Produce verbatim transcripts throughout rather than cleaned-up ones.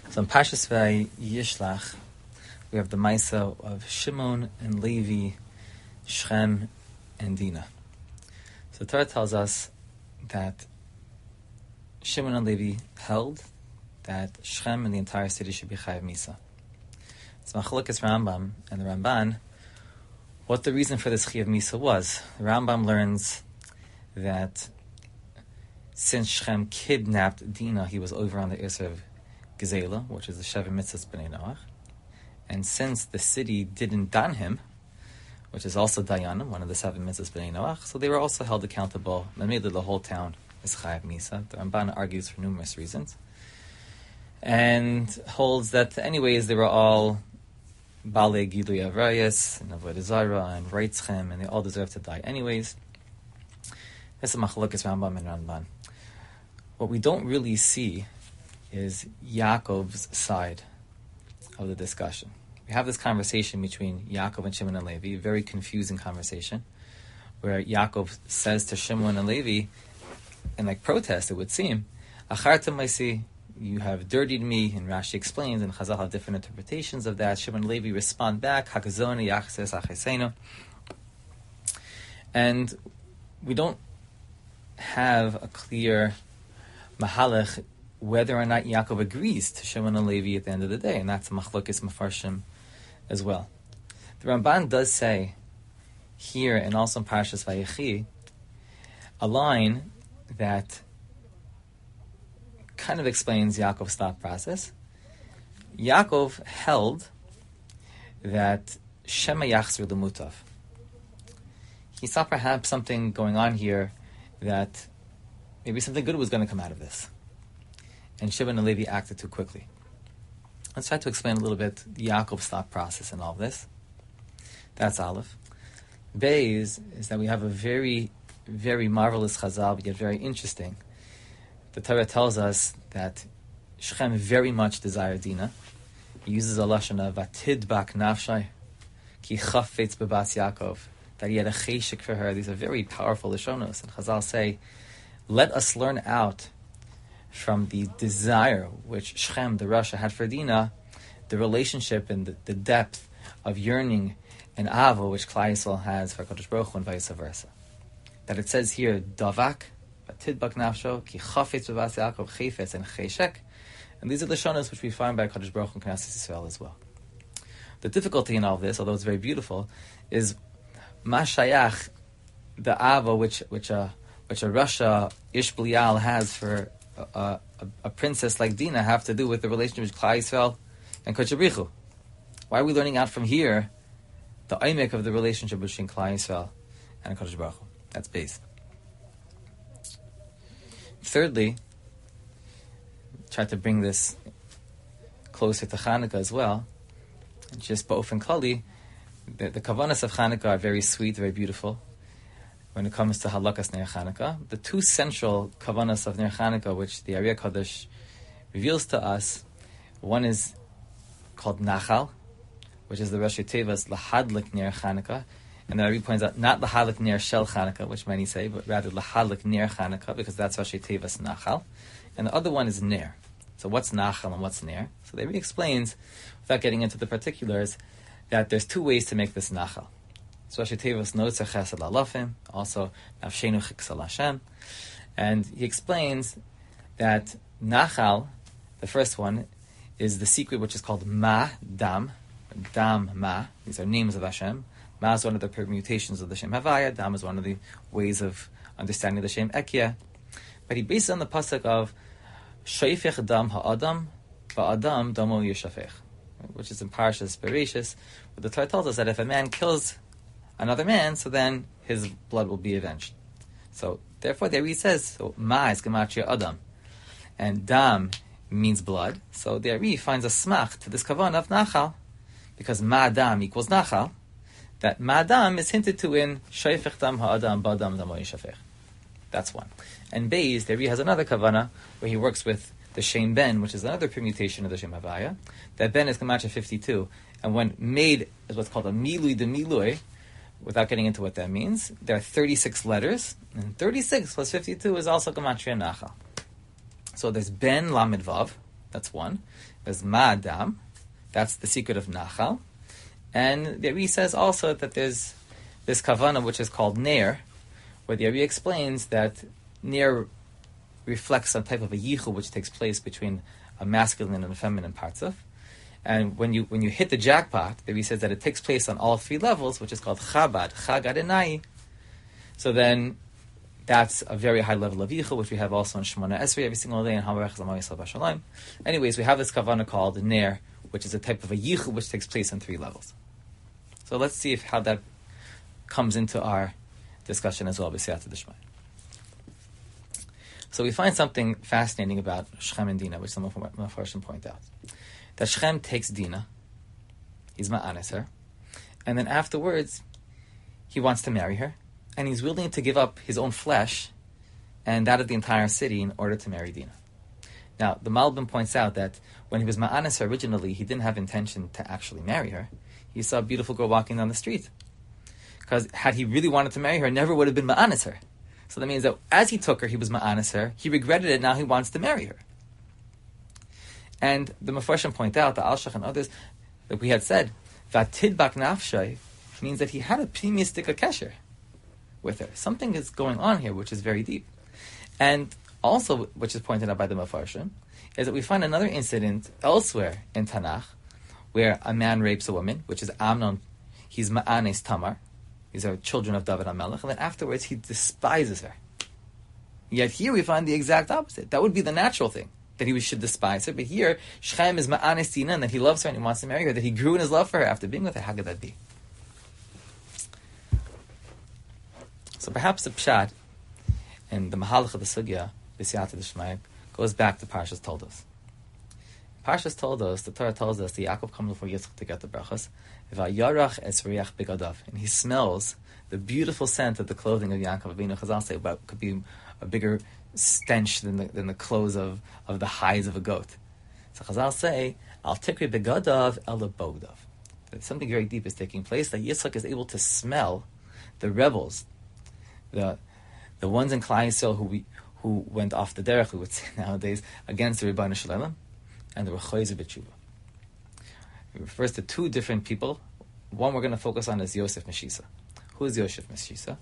So in Parshas Vayishlach, we have the Maisa of Shimon and Levi, Shechem and Dinah. So the Torah tells us that Shimon and Levi held that Shechem and the entire city should be Chayav Misa. It's Machlokes Rambam and the Ramban what the reason for this Chayav Misa was. The Rambam learns that since Shechem kidnapped Dinah, he was over on the Isser of Gezela, which is the Sheva Mitzvahs B'nai Noach. And since the city didn't dan him, which is also Dayanim, one of the seven Mitzvahs B'nai Noach, so they were also held accountable. And made the whole town is Chayav Misa. The Ramban argues for numerous reasons. And holds that anyways they were all Balei Gilui Avrayas, and Avodah Zarah, and Reitzchem, and they all deserve to die anyways. This is Machlokes Rambam and Ramban. What we don't really see is Yaakov's side of the discussion. We have this conversation between Yaakov and Shimon and Levi, a very confusing conversation, where Yaakov says to Shimon and Levi, in like protest it would seem, Achartem Maisi, you have dirtied me, and Rashi explains, and Chazal have different interpretations of that. Shimon and Levi respond back, Hakazoni Yachses Achesenu. And we don't have a clear mahalach whether or not Yaakov agrees to Shimon and Levi at the end of the day, and that's Machlokes Mefarshim as well. The Ramban does say here, and also in Parshas Vayechi, a line that kind of explains Yaakov's thought process. Yaakov held that Shema Yachzir L'Mutav. He saw perhaps something going on here, that maybe something good was going to come out of this. And Shimon and Levi acted too quickly. Let's try to explain a little bit Yaakov's thought process in all of this. That's Aleph. Beis is that we have a very, very marvelous Chazal, but yet very interesting. The Torah tells us that Shechem very much desired Dinah. He uses a lashon of vatidbak nafshay, ki chafetz bebas Yaakov, that he had a cheshik for her. These are very powerful lashonos. And Chazal say, let us learn out from the desire which Shechem, the Rasha, had for Dinah, the relationship and the, the depth of yearning and avo which Klal Yisrael has for HaKadosh Baruch Hu and vice versa. That it says here, davak, vatidbak nafsho, ki chafetz bebas Yaakov, chefetz, and cheshek. And these are the lashonos which we find by HaKadosh Baruch Hu and Knesset Yisrael as well. The difficulty in all of this, although it's very beautiful, is mashayach, the avo which which a which a Rasha Ish B'lial has for a, a, a princess like Dinah have to do with the relationship with Klal Yisrael and Kodesh Baruch Hu. Why are we learning out from here the aimek of the relationship between Klal Yisrael and Kodesh Baruch Hu? That's base. Thirdly, try to bring this closer to Chanukah as well. Just ba'ofen klali, the, the kavanas of Chanukah are very sweet, very beautiful. When it comes to halakas Ner Chanukah, the two central kavanas of Ner Chanukah, which the Ari HaKadosh reveals to us, one is called Nachal, which is the Rashi Tevas Lahadlik Ner Chanukah, and the Ari points out not Lahadlik Ner Shel Chanukah, which many say, but rather Lahadlik Ner Chanukah, because that's Rashi Tevas Nachal, and the other one is Ner. So what's Nachal and what's Ner? So the Ari explains, without getting into the particulars, that there's two ways to make this Nachal. So Rashi Tevas Notzer Chesed Lalofim, also Nafshenu Chiksal Hashem, and he explains that Nachal, the first one, is the secret which is called Ma Dam, Dam Ma. These are names of Hashem. Ma is one of the permutations of the Shem Havaya. Dam is one of the ways of understanding the Shem Ekia. But he bases it on the pasuk of Shoifech Dam Ha'adam Ba'adam Damo Yeshafech, which is in Parshas Bereshis, where the Torah tells us that if a man kills another man, so then his blood will be avenged. So therefore, there he says, so Ma is gematria Adam, and Dam means blood. So there he finds a smach to this kavan of Nachal, because Ma Dam equals Nachal. That Ma Dam is hinted to in Shoifech Dam Ha'adam Ba'adam Damo Yeshafech. That's one. And Beis, there he has another kavana where he works with the Shem Ben, which is another permutation of the Shem Havaya. That Ben is gematria fifty-two, and when made is what's called a milui de milui. Without getting into what that means, there are thirty-six letters, and thirty-six plus fifty-two is also gematria Nachal. So there's Ben Lamed Vav, That's one. There's Ma'adam. That's the secret of Nachal. And the Ari says also that there's this Kavanah which is called Ner, where the Ari explains that Ner reflects some type of a yichud which takes place between a masculine and a feminine parts of. And when you when you hit the jackpot, the Ari says that it takes place on all three levels, which is called Chabad, Chag Adonai. So then that's a very high level of yichud, which we have also in Shemona Esrei every single day, and Havarech Zalmai Yisrael B'Shalom. Anyways, we have this Kavanah called Ner, which is a type of a yichud which takes place on three levels. So let's see if how that comes into our discussion as well, B'Siyata D'Shmai. So we find something fascinating about Shechem and Dinah, which some of my Mepharshim point out. That Shechem takes Dinah, he's ma'anes her, and then afterwards, he wants to marry her, and he's willing to give up his own flesh and that of the entire city in order to marry Dinah. Now, the Malbim points out that when he was ma'anes her originally, he didn't have intention to actually marry her. He saw a beautiful girl walking down the street. Because had he really wanted to marry her, never would have been ma'anes her. So that means that as he took her, he was ma'anes her. He regretted it, now he wants to marry her. And the Mefarshim point out, the Alshach and others, that we had said, Vatidbak nafshay means that he had a pnimistic kesher with her. Something is going on here which is very deep. And also, which is pointed out by the Mefarshim, is that we find another incident elsewhere in Tanakh where a man rapes a woman, which is Amnon. He's ma'anes Tamar. These are children of David HaMelech, and then afterwards he despises her. Yet here we find the exact opposite. That would be the natural thing, that he should despise her. But here, Shechem is ma'anes Dinah, and that he loves her and he wants to marry her, that he grew in his love for her after being with her. How could that be? So perhaps the Pshat and the Mahalach of the Sugya, B'Siyata D'Shmai, goes back to Parshas Toldos. Parshas Toldos, the Torah tells us that Yaakov comes before Yitzchak to get the brachas, V'yarach es riach begadav, and he smells the beautiful scent of the clothing of Yaakov. Avinu Chazal say about could be a bigger stench than the, than the clothes of, of the hides of a goat. So Chazal say, Al tikri begadav el bogdav. That something very deep is taking place, that Yitzchak is able to smell the rebels, the the ones in Klal Yisrael who we, who went off the derech, we would say nowadays, against the Rebbeinu Shalom, and the Rechoizer B'Tshuva. It refers to two different people. One we're going to focus on is Yosef Meshisa. Who is Yosef Meshisa?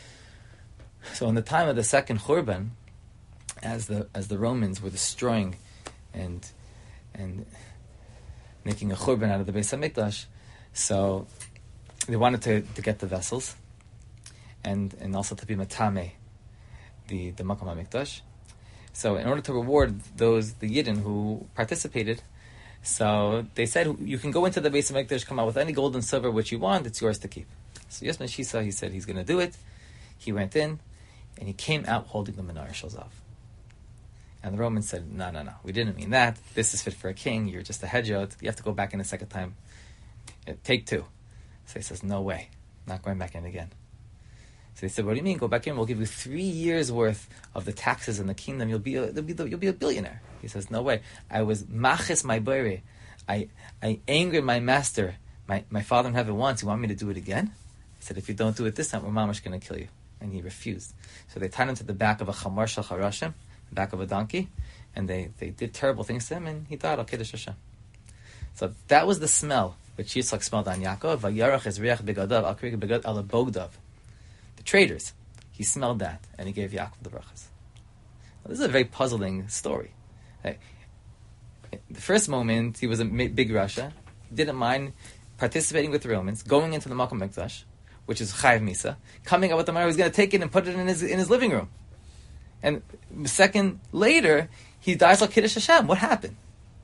So in the time of the second Churban, as the as the Romans were destroying and and making a Churban out of the Beis HaMikdash, so they wanted to, to get the vessels and and also to be matame the the Makom HaMikdash. So in order to reward those the Yidden who participated, so they said, you can go into the Beis HaMikdash, come out with any gold and silver which you want, it's yours to keep. So Yosef Meshisa, he said he's going to do it. He went in, and he came out holding the Menorah Shalzav. And the Romans said, no, no, no, we didn't mean that. This is fit for a king. You're just a hedjot. You have to go back in a second time. Take two. So he says, no way. Not going back in again. So they said, what do you mean? Go back in. We'll give you three years worth of the taxes in the kingdom. You'll be a, you'll be, the, you'll be a billionaire. He says, no way. I was machis my boire. I I angered my master, my, my father in heaven once. You want me to do it again? He said, if you don't do it this time, we're mamash going to kill you. And he refused. So they tied him to the back of a chamar shel charashim, the back of a donkey, and they, they did terrible things to him, and he died al Kiddush Hashem. So that was the smell which Yitzchak smelled on Yaakov. Vayarach es riach begadav al krieg begad al bogdav. The traders, he smelled that, and he gave Yaakov the brachas. Now, this is a very puzzling story. Like, the first moment, he was a big Russia. He didn't mind participating with the Romans, going into the Makom Mikdash, which is Chayav Misa, coming up with the money, he was going to take it and put it in his in his living room. And a second later, he dies like Kiddush Hashem. What happened?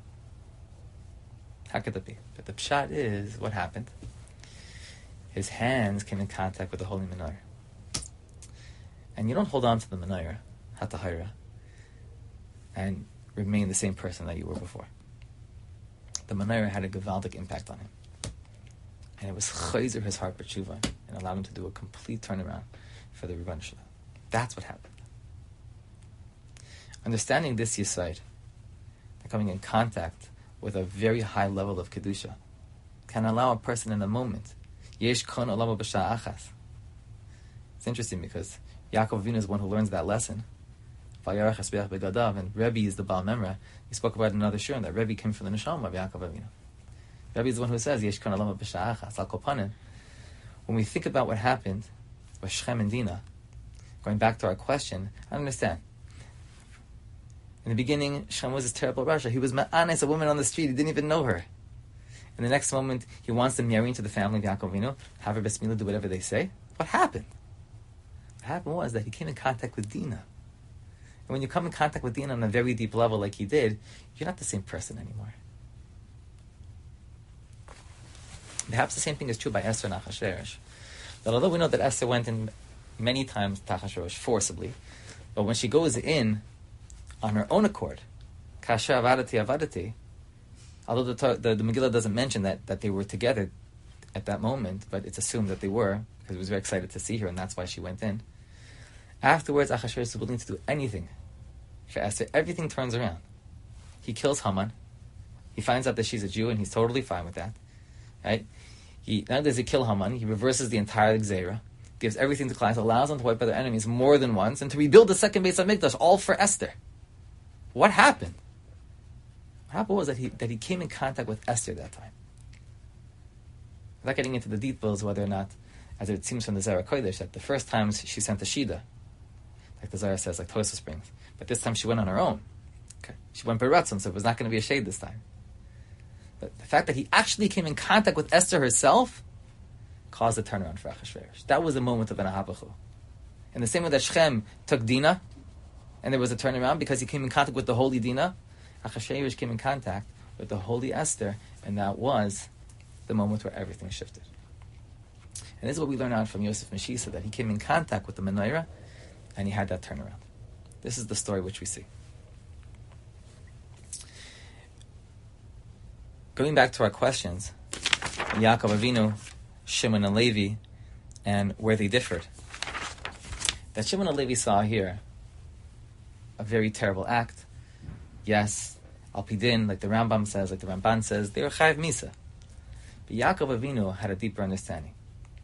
How could that be? But the pshat is, what happened? His hands came in contact with the holy menorah. And you don't hold on to the menorah, hatahira, and remain the same person that you were before. The menorah had a gavaldic impact on him. And it was chayzer his heart b'tshuva and allowed him to do a complete turnaround for the Rebbeinu Shalom. That's what happened. Understanding this yesod, coming in contact with a very high level of kedusha, can allow a person in a moment. Yesh kon olamo b'sha'achas. It's interesting because Yaakov Avinu is one who learns that lesson Vayarach Esbeach Begadav, and Rebbe is the Baal Memra. We spoke about in another shiur that Rebbe came from the Neshama of Yaakov Avinu. Rebbe is the one who says, Yesh Kon Alama B'Sha'achas Al Kol Panim. When we think about what happened with Shem and Dinah, going back to our question, I understand. In the beginning, Shem was this terrible Rasha. He was ma'anes, a woman on the street. He didn't even know her. In the next moment, he wants to marry into the family of Yaakov Avinu, have her best milah, do whatever they say. What happened? What happened was that he came in contact with Dinah. And when you come in contact with Dinah on a very deep level like he did, you're not the same person anymore. Perhaps the same thing is true by Esther and Achashverosh. That although we know that Esther went in many times to Achashverosh forcibly, but when she goes in on her own accord, Kasher avadati avadati, although the, the, the Megillah doesn't mention that, that they were together at that moment, but it's assumed that they were, because he was very excited to see her, and that's why she went in. Afterwards, Achashverosh is willing to do anything for Esther. Everything turns around. He kills Haman. He finds out that she's a Jew, and he's totally fine with that. Right? He, not only does he kill Haman, he reverses the entire Gzeira, gives everything to clients, allows them to wipe out their enemies more than once, and to rebuild the second Beis HaMikdash, all for Esther. What happened? What happened was that he that he came in contact with Esther that time. Without getting into the details whether or not, as it seems from the Zohar Kodesh, that the first times she sent a Shida, like the Zohar says, like Tosfos brings, but this time she went on her own. Okay. She went Beratzon, so it was not going to be a shade this time. But the fact that he actually came in contact with Esther herself caused a turnaround for Achashverosh. That was a moment of an ahabachu. In the same way that Shem took Dinah, and there was a turnaround because he came in contact with the holy Dinah, Achashverosh came in contact with the holy Esther, and that was the moment where everything shifted. And this is what we learn out from Yosef Meshisa, that he came in contact with the menorah, and he had that turnaround. This is the story which we see. Going back to our questions, Yaakov Avinu, Shimon and Levi, and where they differed. That Shimon and Levi saw here a very terrible act. Yes, Al Pidin, like the Rambam says, like the Ramban says, they were Chayav Misa. But Yaakov Avinu had a deeper understanding.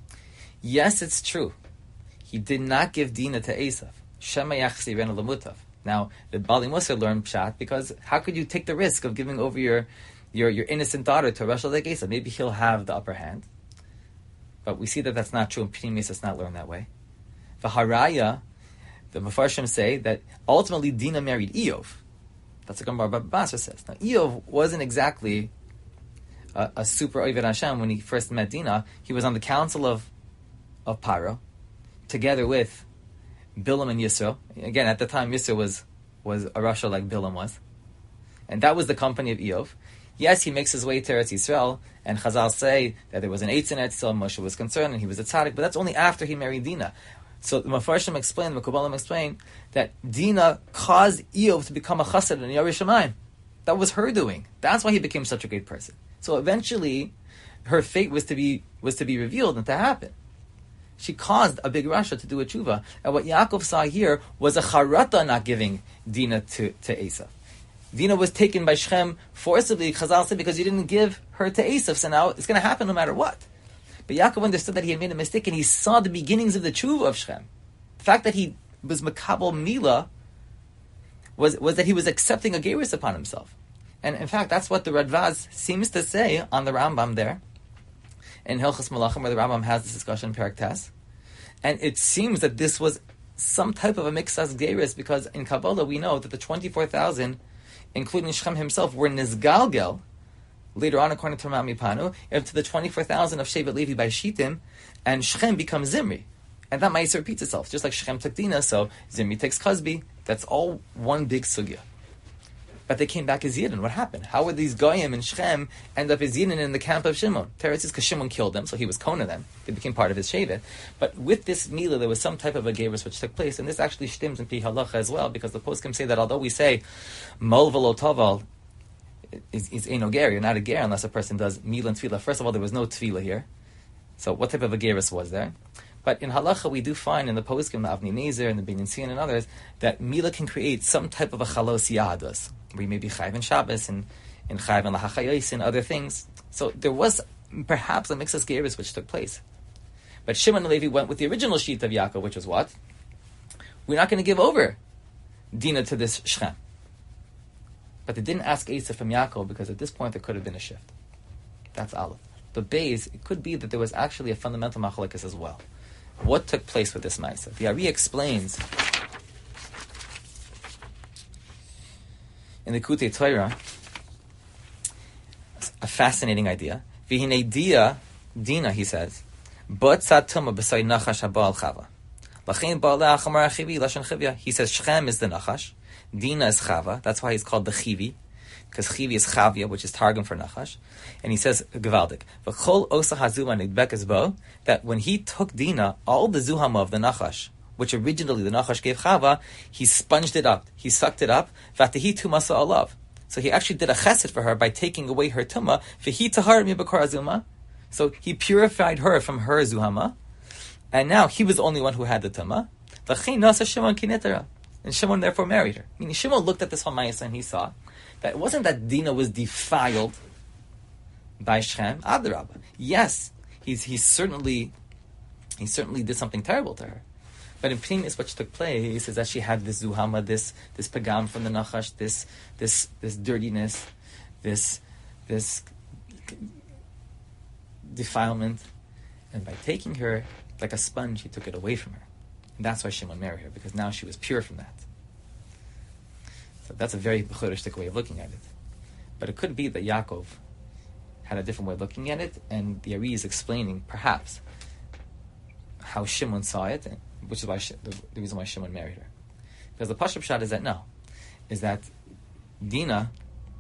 Yes, it's true. He did not give Dinah to Esav. Shema Yachsi Rena Lamutav. Now, the Bali Musa learned Pshat, because how could you take the risk of giving over your your, your innocent daughter to Rosh like Esav? Maybe he'll have the upper hand. But we see that that's not true, and Pnimis is not learned that way. The Haraya, the Mefarshim say that ultimately Dinah married Eov. That's what Gemara Baba Basra says. Now, Eov wasn't exactly a, a super Oved Hashem when he first met Dinah. He was on the council of of Paro, together with Bilam and Yisro. Again, at the time, Yisro was was a Rasha like Bilam was. And that was the company of Eov. Yes, he makes his way to Eretz Yisrael, and Chazal say that there was an Eitz in Eretz Yisrael, Moshe was concerned, and he was a tzaddik, but that's only after he married Dinah. So the Mefarshim explained, the Mekubalim explained, that Dinah caused Eov to become a chassid in Yarei Shamayim. That was her doing. That's why he became such a great person. So eventually, her fate was to be was to be revealed and to happen. She caused a big Rasha to do a tshuva. And what Yaakov saw here was a charata not giving Dinah to, to Esav. Dinah was taken by Shem forcibly, Chazal said, because he didn't give her to Esav, so now it's going to happen no matter what. But Yaakov understood that he had made a mistake, and he saw the beginnings of the tshuva of Shem. The fact that he was makabel mila was, was that he was accepting a gerus upon himself. And in fact, that's what the Radvaz seems to say on the Rambam there, in Hilchos Malachim, where the Rambam has this discussion in Perek Tes. And it seems that this was some type of a mixas gerus, because in Kabbalah we know that the twenty-four thousand, including Shem himself, were nizgalgel, later on according to Ramah Mipanu, to the twenty-four thousand of Shevet Levi by Shittim, and Shem becomes Zimri. And that Ma'aser repeats itself. Just like Shem took Dinah, so Zimri takes Kazbi. That's all one big sugya. But they came back as Yidden. What happened? How would these Goyim and Shem end up as Yidden in the camp of Shimon? Teretz is because Shimon killed them, so he was Kona them. They became part of his Shevet. But with this Mila, there was some type of a Gerus which took place, and this actually stems in Pi Halacha as well, because the poskim say that although we say Mol v'lo Toval is, is Eino Ger, you're not a Ger unless a person does Mila and Tefillah. First of all, there was no Tefillah here. So what type of a Gerus was there? But in Halacha, we do find in the poskim, the Avni Nezer and the Binyan Tzion and others, that Mila can create some type of a Chalos Yadas. We may be Chayv and Shabbos and in Chayv and Lahachayos and other things. So there was perhaps a mixus gerus which took place. But Shimon and Levi went with the original sheet of Yaakov, which was what? We're not going to give over Dinah to this Shechem. But they didn't ask Esav from Yaakov because at this point there could have been a shift. That's Aleph. But Beis, it could be that there was actually a fundamental machlokes as well. What took place with this Maisa? The Ari explains in the Kutei Torah a fascinating idea. V'hinei dia, Dina, he says, but tzatuma b'say nachash haba al chava. L'chein ba'aleh achamar achivi lashon chivya. He says Shechem is the nachash, Dina is chava. That's why he's called the chivi, because chivi is chavya, which is targum for nachash. And he says gevaldik v'chol osa hazuma nidbekes bo, that when he took Dina, all the zuhama of the nachash, which originally the nachash gave chava, he sponged it up, he sucked it up. V'atehi tumasa alav. So he actually did a chesed for her by taking away her tumah. V'hi tahar mi b'kor azuma. So he purified her from her zuhama, and now he was the only one who had the tumah. V'chein nasa Shimon kinetara, and Shimon therefore married her. Meaning Shimon looked at this whole ma'aseh and he saw that it wasn't that Dina was defiled by Shechem. Adarabah. Yes, he's he certainly he certainly did something terrible to her. But in Pnimis, what took place is that she had this zuhama, this this pagam from the nachash, this this this dirtiness, this this defilement, and by taking her like a sponge, he took it away from her, and that's why Shimon married her, because now she was pure from that. So that's a very bechorishtik way of looking at it. But it could be that Yaakov had a different way of looking at it, and the Ari is explaining perhaps how Shimon saw it, which is why she, the, the reason why Shimon married her. Because the Pashup Shad is that no, is that Dina,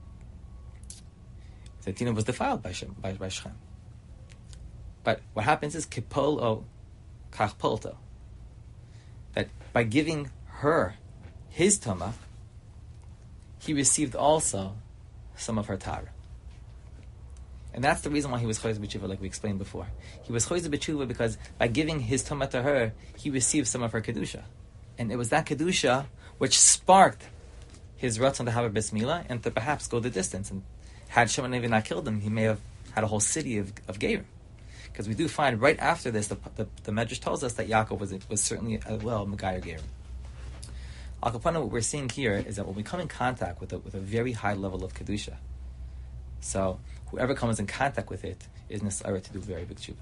that Dina was defiled by Shem, by, by Shechem. But what happens is kipol o kach polto, that by giving her his tumah, he received also some of her tara. And that's the reason why he was choiz b'tshuva, like we explained before. He was choiz b'tshuva because by giving his tumah to her, he received some of her kedusha, and it was that kedusha which sparked his ratzon to have a bris milah and to perhaps go the distance. And had Shimon even not killed him, he may have had a whole city of of gerim. Because we do find right after this, the the, the Medrash tells us that Yaakov was was certainly as well Megayer gerim. Al Kapana, what we're seeing here is that when we come in contact with a, with a very high level of kedusha, so whoever comes in contact with it is necessary to do very big tshuva.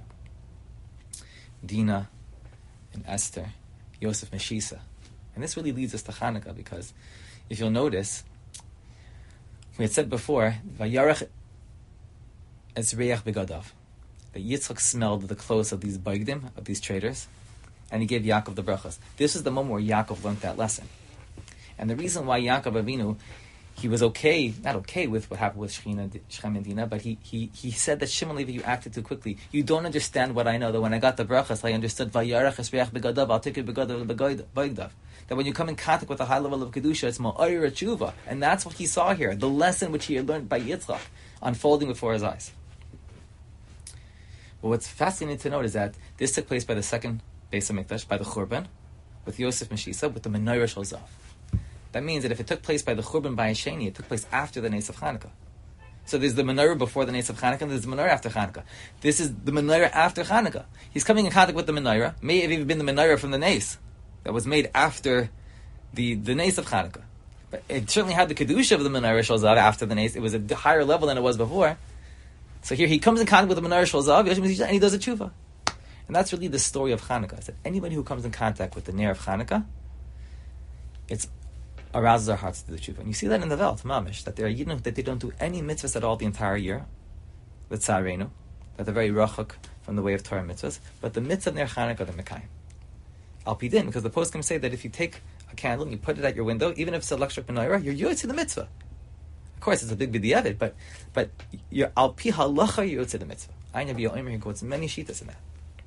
Dina and Esther, Yosef Meshisa. And this really leads us to Chanukah, because if you'll notice, we had said before, Vayarech Ezreach Begadav, that Yitzchak smelled the clothes of these Baigdim, of these traders, and he gave Yaakov the brachas. This is the moment where Yaakov learned that lesson. And the reason why Yaakov Avinu, he was okay, not okay with what happened with Shechina, Shechem and Dina, but he, he, he said that Shimon Levi, you acted too quickly. You don't understand what I know, that when I got the brachas, I understood Vayarech Esreach Begadav, I'll take it Begadav Begadav. That when you come in contact with a high level of Kedusha, it's Ma'ayir Tshuva. And that's what he saw here, the lesson which he had learned by Yitzchak, unfolding before his eyes. But what's fascinating to note is that this took place by the second Beis HaMikdash, by the Churban, with Yosef Meshisa, with the Menorah Shel Zav. That means that if it took place by the Churban by Hasheni, it took place after the Nes of Chanukah. So there's the Menorah before the Nes of Chanukah, and there's the Menorah after Chanukah. This is the Menorah after Chanukah. He's coming in contact with the Menorah. May have even been the Menorah from the Nes that was made after the, the Nes of Chanukah. But it certainly had the Kedusha of the Menorah Shel Zav after the Nes. It was a higher level than it was before. So here he comes in contact with the Menorah Shel Zav, and he does a tshuva. And that's really the story of Chanukah. Is that anybody who comes in contact with the Ner of Chanukah, it arouses our hearts to the tshuva. And you see that in the Welt, Mamish, that there are Yidden that they don't do any mitzvahs at all the entire year, the Tzarenu, that they're very rachok from the way of Torah mitzvahs, but the mitzvah of Ner Chanukah, they're Mekayim. Al Pidin, because the poskim say that if you take a candle and you put it at your window, even if it's a electric menorah, you're yotze the mitzvah. Of course, it's a big b'diavad, but but you're al pi halacha, you're yotze the mitzvah. Ein Yabi Omer, he quotes many shitas in that.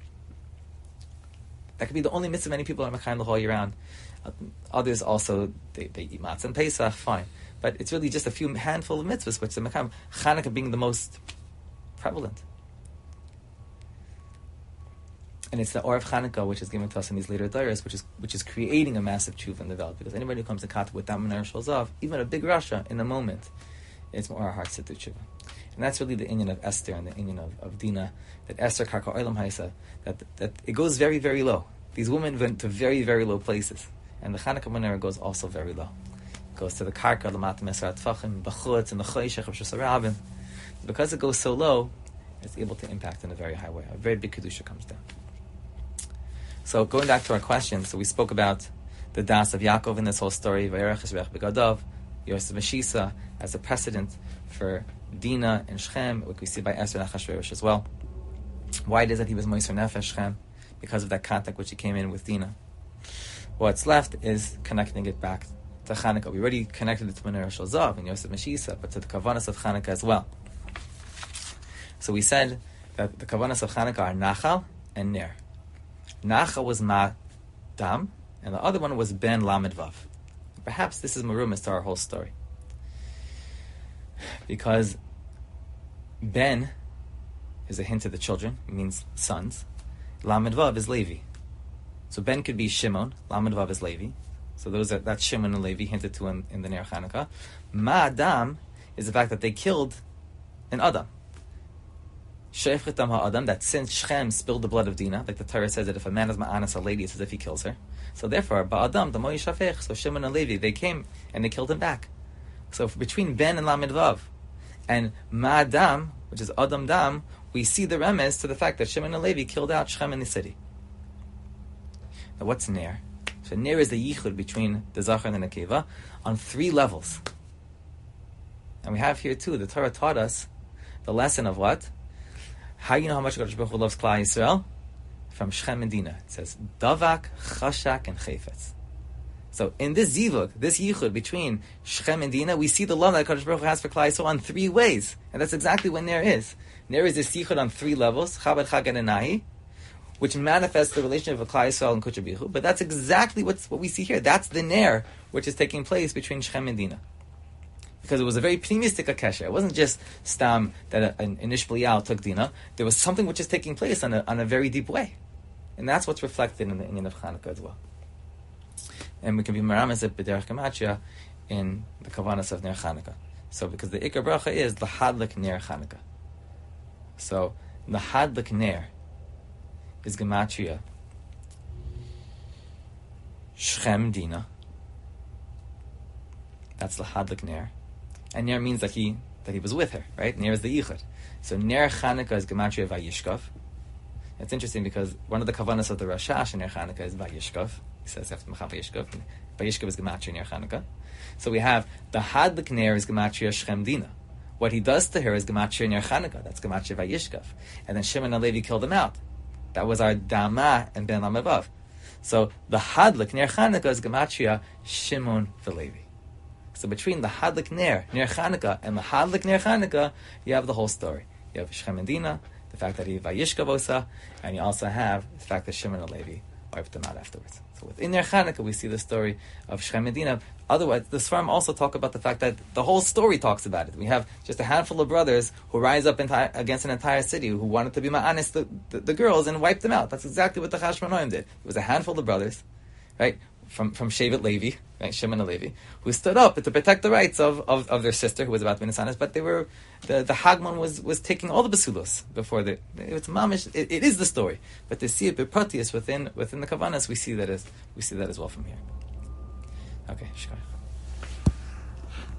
That could be the only mitzvah many people are mekayim the whole year round. Uh, others also, they, they eat matzah and Pesach, fine. But it's really just a few handful of mitzvahs which the mekayim, Chanukah being the most prevalent. And it's the Or of Chanukah which is given to us in these later dairas, which is which is creating a massive tshuva in the Welt. Because anybody who comes in contact with that Menorah Shel Zav, even a big Rasha, in a moment, it's more our hearts to do tshuva. And that's really the inyan of Esther and the inyan of, of Dina, that Esther Karka Olam Haisa, that that it goes very, very low. These women went to very, very low places. And the Chanukah menorah goes also very low. It goes to the karka, the matam esrat tfachim, b'chutz, and the choyshech of shasarabim. Because it goes so low, it's able to impact in a very high way. A very big kedusha comes down. So going back to our question, so we spoke about the das of Yaakov in this whole story, Vayerech Yisrech Begadav, Yosef Meshisa, as a precedent for Dina and Shechem, which we see by Esther and Achashverosh as well. Why it is that he was Moiser Nefesh Shechem? Because of that contact which he came in with Dina. What's left is connecting it back to Chanukah. We already connected it to Menorah Shel Zav and Yosef Meshisa, but to the Kavanas of Chanukah as well. So we said that the Kavanas of Chanukah are Nachal and Ner. Nachal was Ma Dam, and the other one was Ben Lamed Vav. Perhaps this is marumas to our whole story. Because Ben is a hint to the children, it means sons. Lamed Vav is Levi. So Ben could be Shimon, Lamed Vav is Levi. So those are, that's Shimon and Levi hinted to in, in the Ner Chanukah. Ma Adam is the fact that they killed an Adam. Sheifchet Dam HaAdam, that since Shechem spilled the blood of Dinah, like the Torah says that if a man is ma'anas a lady, it's as if he kills her. So therefore, Ba'adam, the Mo'i Shafech, so Shimon and Levi, they came and they killed him back. So between Ben and Lamed Vav and Ma'adam, which is Adam Dam, we see the remez to the fact that Shimon and Levi killed out Shechem in the city. Now what's Ner? So Ner is the yichud between the Zachar and the Nekeva on three levels. And we have here too, the Torah taught us the lesson of what? How you know how much God loves Klal Yisrael? From Shechem and Dinah. It says, Davak, Chashak, and Chayfetz. So in this zivug, this yichud between Shechem and Dinah, we see the love that Kadosh Baruch Hu has for Klal Yisrael on three ways. And that's exactly what Ner is. Ner is this yichud on three levels, Chabad, Chag, and Enahi, which manifests the relationship of Klal Yisrael and Kucher Bichu. But that's exactly what's, what we see here. That's the Ner, which is taking place between Shechem and Dinah. Because it was a very pnimistic akesha. It wasn't just stam that an Ishbalial took Dinah. There was something which is taking place on a, on a very deep way. And that's what's reflected in the Inyan of Chanukah as well. And we can be merames it b'derech gematria in the kavanas of Ner Chanukah. So because the Ikar Bracha is the Hadlik Ner Chanukah. So the Hadlik Ner is gematria Shechem Dinah. That's the Hadlik Ner. And Ner means that he that he was with her, right? Ner is the Yichud. So Ner Chanukah is gematria Vayishkav. It's interesting because one of the kavanas of the Rashash in Ner Chanukah is Vayishkav. He says after Machav Vayishkav. Vayishkav is gematria Ner Chanukah. So we have the Hadlik Ner is gematria Shechem Dinah. What he does to her is gematria Ner Chanukah. That's gematria Vayishkav. And then Shimon and Levi killed him out. That was our Dama and Ben Lamabav. So the Hadlik Ner Chanukah is gematria Shimon Levi. So between the Hadlik Ner, Ner Chanukah, and the Hadlik Ner Chanukah, you have the whole story. You have Shechem and Dinah, the fact that he Vayishkav Osa, and you also have the fact that Shimon and Levi wiped them out afterwards. So within Ner Chanukah, we see the story of Shechem and Dinah. Otherwise, the Sfarim also talk about the fact that the whole story talks about it. We have just a handful of brothers who rise up enti- against an entire city, who wanted to be ma'anis the, the, the girls and wipe them out. That's exactly what the Chashmonaim did. It was a handful of brothers, right? From from Shevet Levi, right, Shimon and Levi, who stood up to protect the rights of, of, of their sister who was about to be Nisanis, but they were the the Hagman was was taking all the basulos before the it's mamish. It, it is the story, but to see it bepratius within within the kavanas, we see that as we see that as well from here. Okay, shkach.